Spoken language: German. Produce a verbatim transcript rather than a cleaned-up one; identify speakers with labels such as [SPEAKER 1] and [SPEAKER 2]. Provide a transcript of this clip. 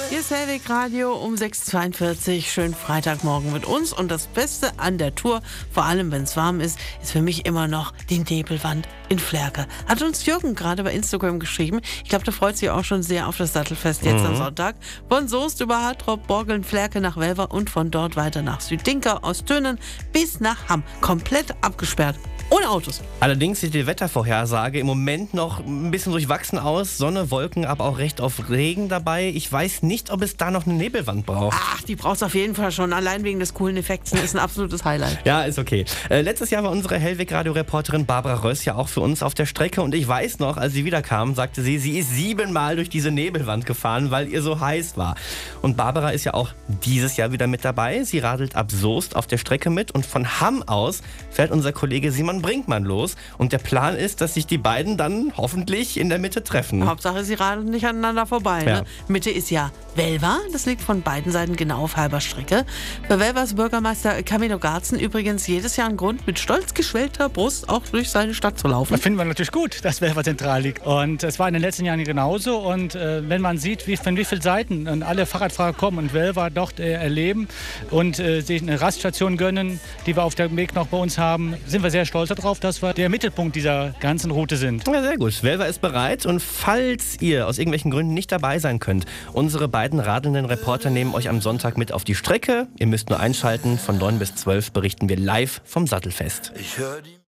[SPEAKER 1] Hier ist Hellweg Radio um sechs Uhr zweiundvierzig. Schönen Freitagmorgen mit uns. Und das Beste an der Tour, vor allem wenn es warm ist, ist für mich immer noch die Nebelwand in Flärke. Hat uns Jürgen gerade bei Instagram geschrieben. Ich glaube, der freut sich auch schon sehr auf das Sattelfest jetzt mhm. am Sonntag. Von Soest über Hartrop, Borgeln, Flärke nach Welver und von dort weiter nach Südinka, Ostönen bis nach Hamm. Komplett abgesperrt. Ohne Autos.
[SPEAKER 2] Allerdings sieht die Wettervorhersage im Moment noch ein bisschen durchwachsen aus. Sonne, Wolken, aber auch recht auf Regen dabei. Ich weiß nicht, ob es da noch eine Nebelwand braucht.
[SPEAKER 1] Ach, die braucht es auf jeden Fall schon. Allein wegen des coolen Effekts ist ein absolutes Highlight.
[SPEAKER 2] Ja, ist okay. Äh, letztes Jahr war unsere Hellweg-Radio-Reporterin Barbara Röss ja auch für uns auf der Strecke. Und ich weiß noch, als sie wiederkam, sagte sie, sie ist siebenmal durch diese Nebelwand gefahren, weil ihr so heiß war. Und Barbara ist ja auch dieses Jahr wieder mit dabei. Sie radelt ab Soest auf der Strecke mit. Und von Hamm aus fährt unser Kollege Simon Brinkmann los. Und der Plan ist, dass sich die beiden dann hoffentlich in der Mitte treffen.
[SPEAKER 1] Hauptsache, sie radeln nicht aneinander vorbei.
[SPEAKER 2] Ja.
[SPEAKER 1] Ne? Mitte ist ja Welver. Das liegt von beiden Seiten genau auf halber Strecke. Für Welvers Bürgermeister Camilo Garzen übrigens jedes Jahr ein Grund, mit stolz geschwellter Brust auch durch seine Stadt zu laufen.
[SPEAKER 3] Das finden wir natürlich gut, dass Welver zentral liegt. Und es war in den letzten Jahren genauso. Und äh, wenn man sieht, wie, von wie vielen Seiten und alle Fahrradfahrer kommen und Welver dort äh, erleben und äh, sich eine Raststation gönnen, die wir auf dem Weg noch bei uns haben, sind wir sehr stolz darauf, dass wir der Mittelpunkt dieser ganzen Route sind.
[SPEAKER 2] Ja, sehr gut. Welver ist bereit. Und falls ihr aus irgendwelchen Gründen nicht dabei sein könnt, unsere beiden radelnden Reporter nehmen euch am Sonntag mit auf die Strecke. Ihr müsst nur einschalten. Von neun bis zwölf berichten wir live vom Sattelfest.
[SPEAKER 4] Ich hör die